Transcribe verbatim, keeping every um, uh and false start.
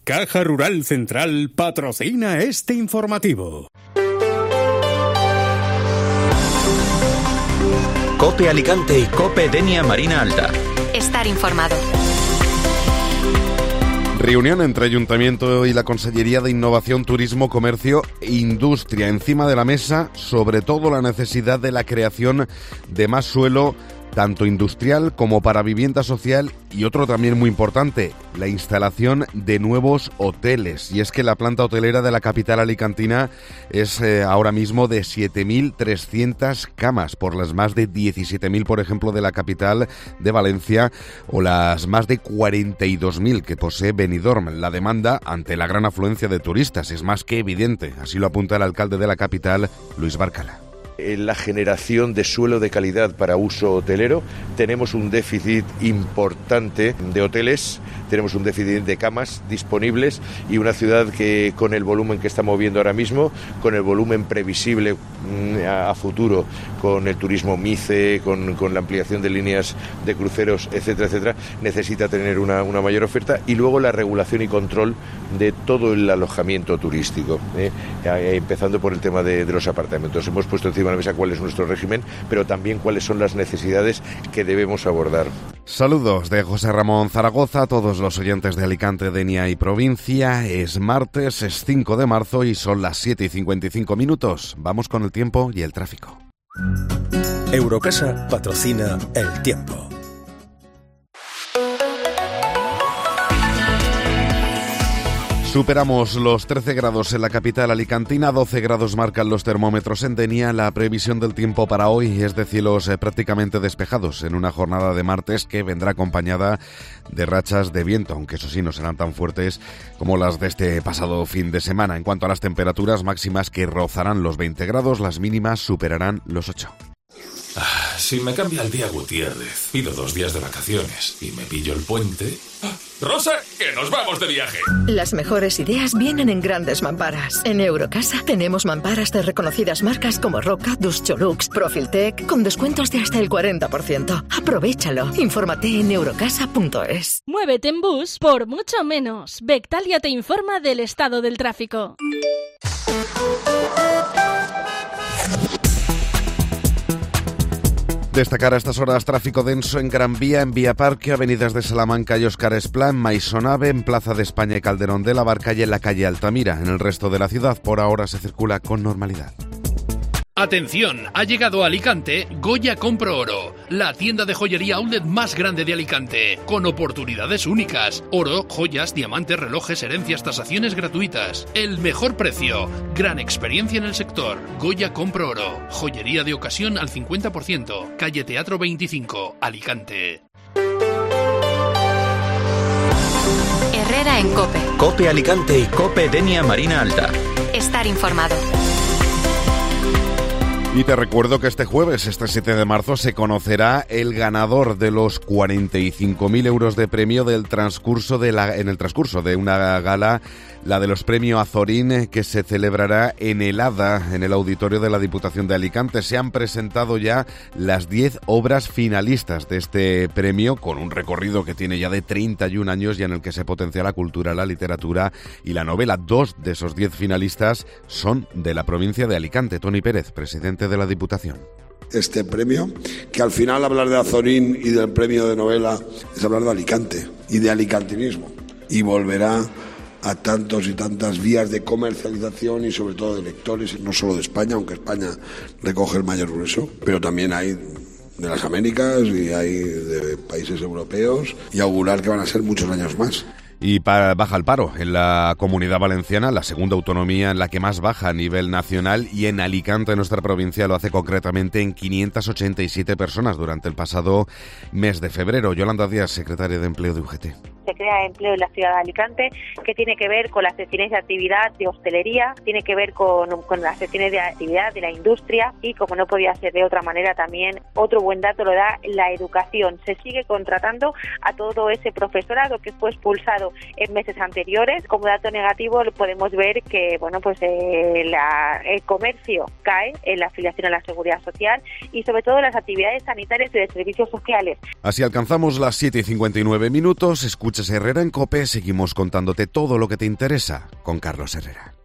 Caja Rural Central patrocina este informativo. COPE Alicante y COPE Denia Marina Alta. Estar informado. Reunión entre Ayuntamiento y la Consellería de Innovación, Turismo, Comercio e Industria. Encima de la mesa, sobre todo la necesidad de la creación de más suelo, tanto industrial como para vivienda social, y otro también muy importante, la instalación de nuevos hoteles. Y es que la planta hotelera de la capital alicantina es eh, ahora mismo de siete mil trescientas camas, por las más de diecisiete mil, por ejemplo, de la capital de Valencia, o las más de cuarenta y dos mil que posee Benidorm. La demanda ante la gran afluencia de turistas es más que evidente, así lo apunta el alcalde de la capital, Luis Barcala. En la generación de suelo de calidad para uso hotelero tenemos un déficit importante de hoteles, tenemos un déficit de camas disponibles, y una ciudad que, con el volumen que está moviendo ahora mismo, con el volumen previsible a, a futuro, con el turismo MICE, con, con la ampliación de líneas de cruceros, etcétera, etcétera, necesita tener una, una mayor oferta, y luego la regulación y control de todo el alojamiento turístico, ¿eh? empezando por el tema de, de los apartamentos. Hemos puesto encima de la mesa cuál es nuestro régimen, pero también cuáles son las necesidades que debemos abordar. Saludos de José Ramón Zaragoza a todos los oyentes de Alicante, Denia y provincia. Es martes, es cinco de marzo y son las siete y cincuenta y cinco minutos. Vamos con el tiempo y el tráfico. Eurocasa patrocina el tiempo. Superamos los trece grados en la capital alicantina, doce grados marcan los termómetros en Denia. La previsión del tiempo para hoy es de cielos eh, prácticamente despejados en una jornada de martes que vendrá acompañada de rachas de viento, aunque eso sí no serán tan fuertes como las de este pasado fin de semana. En cuanto a las temperaturas máximas, que rozarán los veinte grados, las mínimas superarán los ocho. Ah, si me cambia el día Gutiérrez, pido dos días de vacaciones y me pillo el puente... ¡Ah! ¡Rosa, que nos vamos de viaje! Las mejores ideas vienen en grandes mamparas. En Eurocasa tenemos mamparas de reconocidas marcas como Roca, Duscholux, Profiltec, con descuentos de hasta el cuarenta por ciento. Aprovéchalo. Infórmate en eurocasa punto es. Muévete en bus por mucho menos. Bectalia te informa del estado del tráfico. Destacar a estas horas tráfico denso en Gran Vía, en Vía Parque, avenidas de Salamanca y Óscar Esplá, en Maisonave, en Plaza de España y Calderón de la Barca, y en la calle Altamira. En el resto de la ciudad, por ahora se circula con normalidad. Atención, ha llegado a Alicante Goya Compro Oro, la tienda de joyería outlet más grande de Alicante, con oportunidades únicas, oro, joyas, diamantes, relojes, herencias, tasaciones gratuitas, el mejor precio, gran experiencia en el sector. Goya Compro Oro, joyería de ocasión al cincuenta por ciento, calle Teatro veinticinco, Alicante. Herrera en COPE. COPE Alicante y COPE Denia Marina Alta. Estar informado. Y te recuerdo que este jueves, este siete de marzo, se conocerá el ganador de los cuarenta y cinco mil euros de premio del transcurso de la, en el transcurso de una gala, la de los premios Azorín, que se celebrará en el Hada, en el auditorio de la Diputación de Alicante. Se han presentado ya las diez obras finalistas de este premio, con un recorrido que tiene ya de treinta y un años y en el que se potencia la cultura, la literatura y la novela. Dos de esos diez finalistas son de la provincia de Alicante. Toni Pérez, presidente de la Diputación. Este premio, que al final hablar de Azorín y del premio de novela es hablar de Alicante y de alicantinismo, y volverá a tantos y tantas vías de comercialización y sobre todo de lectores, no solo de España, aunque España recoge el mayor grueso, pero también hay de las Américas y hay de países europeos, y augurar que van a ser muchos años más. Y para, baja el paro en la Comunidad Valenciana, la segunda autonomía en la que más baja a nivel nacional, y en Alicante, nuestra provincia, lo hace concretamente en quinientas ochenta y siete personas durante el pasado mes de febrero. Yolanda Díaz, secretaria de Empleo de U G T. Se crea empleo en la ciudad de Alicante, que tiene que ver con las secciones de actividad de hostelería, tiene que ver con, con las secciones de actividad de la industria, y como no podía ser de otra manera, también otro buen dato lo da la educación. Se sigue contratando a todo ese profesorado que fue expulsado en meses anteriores. Como dato negativo podemos ver que bueno pues eh, la, el comercio cae en la afiliación a la seguridad social y sobre todo las actividades sanitarias y de servicios sociales. Así alcanzamos las siete y cincuenta y nueve minutos. Escuchamos noches, Herrera en COPE. Seguimos contándote todo lo que te interesa con Carlos Herrera.